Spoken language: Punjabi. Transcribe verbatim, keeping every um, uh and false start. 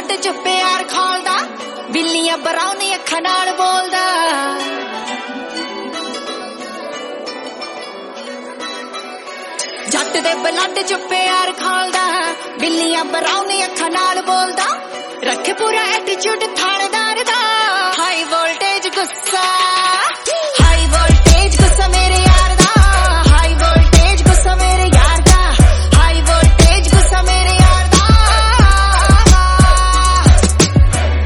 ਬਲੱਡ ਚ ਪਿਆਰ ਖੋਲਦਾ, ਬਿੱਲੀਆਂ ਬਰਾਉਨ ਅੱਖਾਂ ਨਾਲ ਬੋਲਦਾ। ਜੱਟ ਦੇ ਬਲੱਡ ਚ ਪਿਆਰ ਖੋਲਦਾ, ਬਿੱਲੀਆਂ ਬਰਾਉਨ ਅੱਖਾਂ ਨਾਲ ਬੋਲਦਾ। ਰੱਖ ਪੂਰਾ ਐਟੀਟਿਊਡ ਥਾਣੇਦਾਰ ਦਾ, ਹਾਈ ਵੋਲਟੇਜ ਗੁੱਸਾ।